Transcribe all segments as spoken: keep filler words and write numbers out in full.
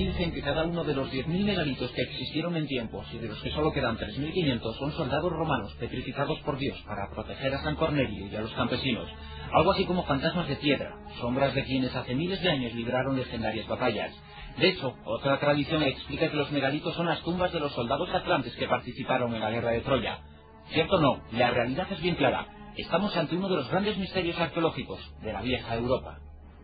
Aquí dicen que cada uno de los diez mil megalitos que existieron en tiempos y de los que solo quedan tres mil quinientos son soldados romanos petrificados por Dios para proteger a San Cornelio y a los campesinos. Algo así como fantasmas de piedra, sombras de quienes hace miles de años libraron legendarias batallas. De hecho, otra tradición explica que los megalitos son las tumbas de los soldados atlantes que participaron en la guerra de Troya. Cierto o no, la realidad es bien clara. Estamos ante uno de los grandes misterios arqueológicos de la vieja Europa.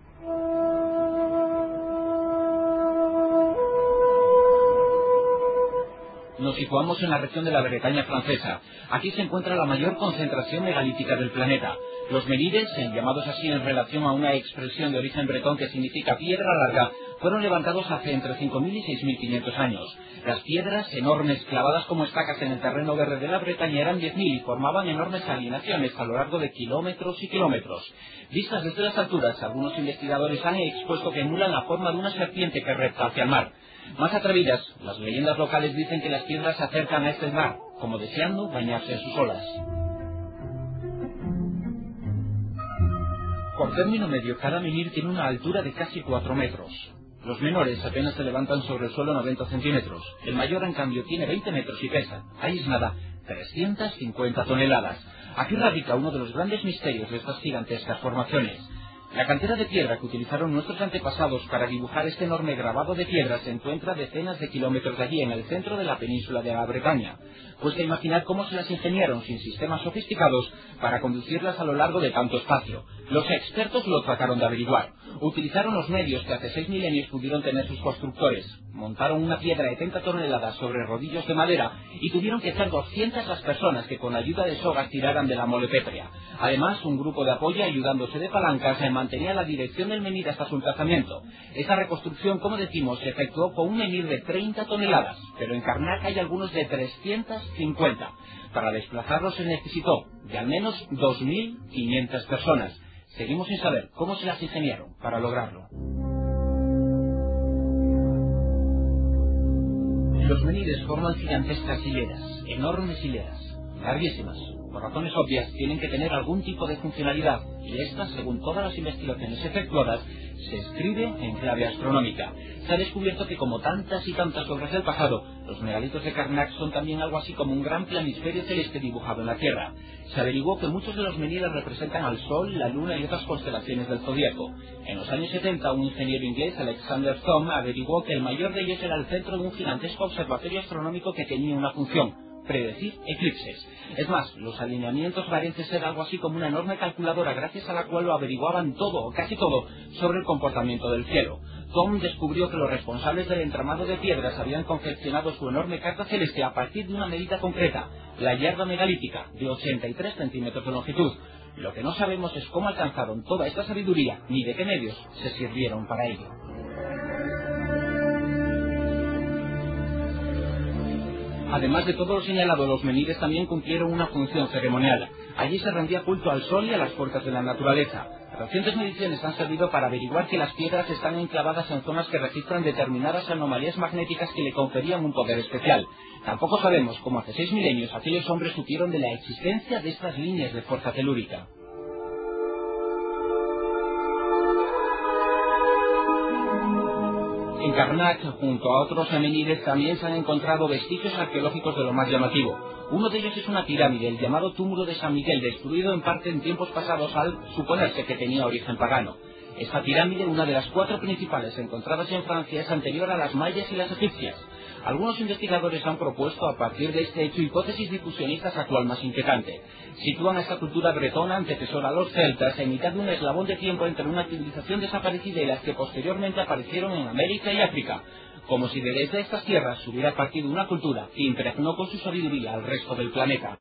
Nos situamos en la región de la Bretaña francesa. Aquí se encuentra la mayor concentración megalítica del planeta. Los menires, llamados así en relación a una expresión de origen bretón que significa piedra larga, fueron levantados hace entre cinco mil y seis mil quinientos años. Las piedras, enormes, clavadas como estacas en el terreno verde de la Bretaña, eran diez mil y formaban enormes alineaciones a lo largo de kilómetros y kilómetros. Vistas desde las alturas, algunos investigadores han expuesto que emulan la forma de una serpiente que repta hacia el mar. Más atrevidas, las leyendas locales dicen que las piedras se acercan a este mar, como deseando bañarse en sus olas. Por término medio, cada menhir tiene una altura de casi cuatro metros. Los menores apenas se levantan sobre el suelo noventa centímetros. El mayor, en cambio, tiene veinte metros y pesa, ahí es nada, trescientas cincuenta toneladas. Aquí radica uno de los grandes misterios de estas gigantescas formaciones. La cantera de piedra que utilizaron nuestros antepasados para dibujar este enorme grabado de piedra se encuentra decenas de kilómetros de allí, en el centro de la península de la Bretaña. Cuesta imaginar cómo se las ingeniaron sin sistemas sofisticados para conducirlas a lo largo de tanto espacio. Los expertos lo trataron de averiguar. Utilizaron los medios que hace seis milenios pudieron tener sus constructores. Montaron una piedra de treinta toneladas sobre rodillos de madera y tuvieron que ser doscientas las personas que con ayuda de sogas tiraran de la mole pétrea. Además, un grupo de apoyo ayudándose de palancas mantenía la dirección del menhir hasta su emplazamiento. Esa reconstrucción, como decimos, se efectuó con un menhir de treinta toneladas, pero en Karnak hay algunos de trescientas cincuenta. Para desplazarlos se necesitó de al menos dos mil quinientas personas. Seguimos sin saber cómo se las ingeniaron para lograrlo. Los menhires forman gigantescas hileras, enormes hileras, larguísimas. Por razones obvias, tienen que tener algún tipo de funcionalidad, y esta, según todas las investigaciones efectuadas, se escribe en clave astronómica. Se ha descubierto que, como tantas y tantas obras del pasado, los megalitos de Karnak son también algo así como un gran planisferio celeste dibujado en la Tierra. Se averiguó que muchos de los menhires representan al Sol, la Luna y otras constelaciones del zodíaco. En los años setenta, un ingeniero inglés, Alexander Thom, averiguó que el mayor de ellos era el centro de un gigantesco observatorio astronómico que tenía una función: predecir eclipses. Es más, los alineamientos parecen ser algo así como una enorme calculadora gracias a la cual lo averiguaban todo o casi todo sobre el comportamiento del cielo. Thom descubrió que los responsables del entramado de piedras habían confeccionado su enorme carta celeste a partir de una medida concreta, la yarda megalítica, de ochenta y tres centímetros de longitud. Lo que no sabemos es cómo alcanzaron toda esta sabiduría ni de qué medios se sirvieron para ello. Además de todo lo señalado, los menhires también cumplieron una función ceremonial. Allí se rendía culto al sol y a las fuerzas de la naturaleza. Recientes mediciones han servido para averiguar que las piedras están enclavadas en zonas que registran determinadas anomalías magnéticas que le conferían un poder especial. Tampoco sabemos cómo hace seis milenios aquellos hombres supieron de la existencia de estas líneas de fuerza telúrica. En Karnak, junto a otros menhires, también se han encontrado vestigios arqueológicos de lo más llamativo. Uno de ellos es una pirámide, el llamado túmulo de San Miguel, destruido en parte en tiempos pasados al suponerse que tenía origen pagano. Esta pirámide, una de las cuatro principales encontradas en Francia, es anterior a las mayas y las egipcias. Algunos investigadores han propuesto a partir de este hecho hipótesis difusionistas a cual más inquietante. Sitúan a esta cultura bretona, antecesora a los celtas, en mitad de un eslabón de tiempo entre una civilización desaparecida y las que posteriormente aparecieron en América y África, como si de desde estas tierras hubiera partido una cultura que impregnó con su sabiduría al resto del planeta.